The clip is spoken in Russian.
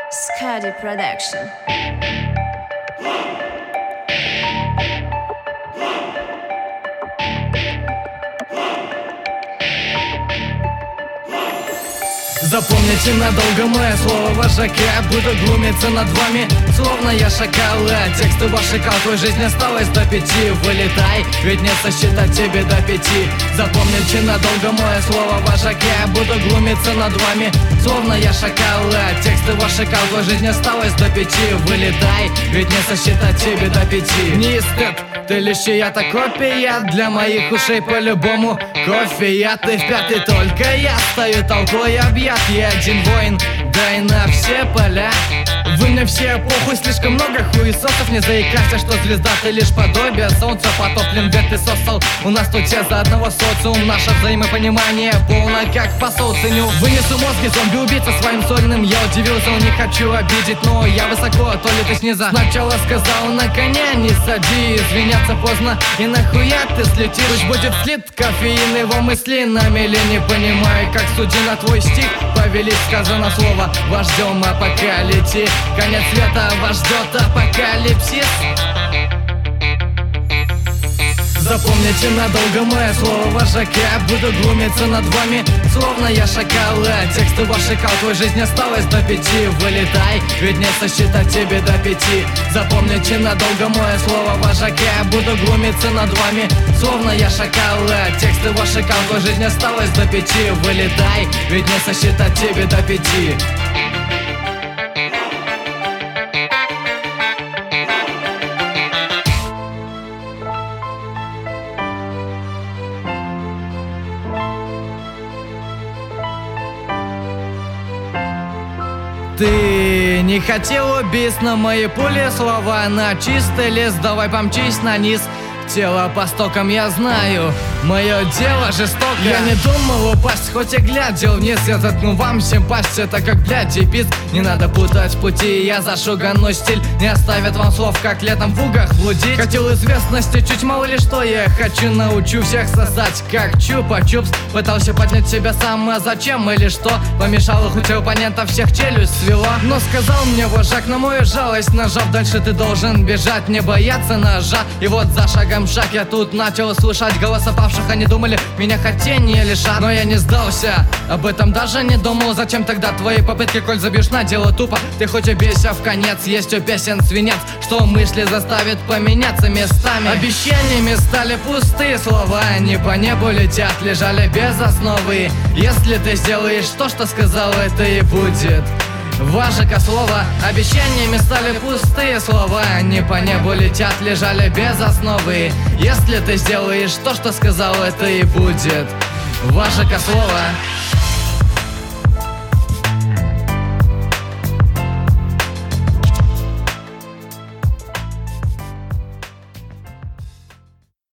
Skadi Production. Запомните надолго мое слово вожака. Буду глумиться над вами, словно я шакал. А тексты ваши кал, твоей жизни осталось до 5. Вылетай, ведь не сосчитать тебе до 5. Запомните надолго мое слово вожака. Буду глумиться над вами, словно я шакал. А тексты ваши кал, твоей жизни осталось до 5. Вылетай, ведь не сосчитать тебе до 5. Не эстет, ты лишь чья-то копия. Для моих ушей по-любому кофе. Я ты в пятый, только я стою толпой объят. Я один воин, да и на все поля. Вы мне все похуй, слишком много хуесосов. Не заикайся, что звезда ты лишь подобие солнца. Потоплен век ты сосал. У нас тут все за одного социум. Наше взаимопонимание полно как посол. Ценю, вынесу мозги зомби-убийца своим сольным. Я удивился, но не хочу обидеть, но я высоко, то ли ты снизу. Сначала сказал на коня не сади. Извиняться поздно, и нахуя ты слетишь. Пусть будет слит кофеин его мысли на мели. Не понимаю, как судьи на твой стих повелись. Сказано слово, вас ждем апокалипсис. Конец света вас ждет апокалипсис. Запомните надолго мое слово вожака. Буду глумиться над вами, словно я шакал. А тексты ваши кал, твоей жизни осталось до 5. Вылетай, ведь не сосчитать тебе до 5. Запомните надолго мое слово вожака. Буду глумиться над вами, словно я шакал. А тексты ваши кал, твоей жизни осталось до 5. Вылетай, ведь не сосчитать тебе до 5. Ты не хотел убийств, но мои пули слова на чистый лист. Давай помчись на низ, тело по стокам я знаю. Мое дело жестоко. Я не думал упасть, хоть и глядел вниз. Я заткну вам всем пасть, это как блядь и пиз. Не надо путать пути, я зашуганный стиль. Не оставят вам слов, как летом в угах блудить. Хотел известности, чуть мало ли что я хочу. Научу всех сосать, как чупа-чупс. Пытался поднять себя сам, а зачем или что? Помешало, хоть оппонентов всех челюсть свело. Но сказал мне вожак на мою жалость, нажав дальше ты должен бежать, не бояться ножа. И вот за шагом шаг я тут начал слышать голоса павших. Они думали, меня хотения лишат, но я не сдался, об этом даже не думал. Зачем тогда твои попытки, коль забьешь на дело тупо? Ты хоть убейся в конец, есть у песен свинец, что мысли заставит поменяться местами. Обещаниями стали пустые слова, они по небу летят, лежали без основы. Если ты сделаешь то, что сказал, это и будет вожака слово. Обещаниями стали пустые слова, они по небу летят, лежали без основы. Если ты сделаешь то, что сказал, это и будет вожака слово.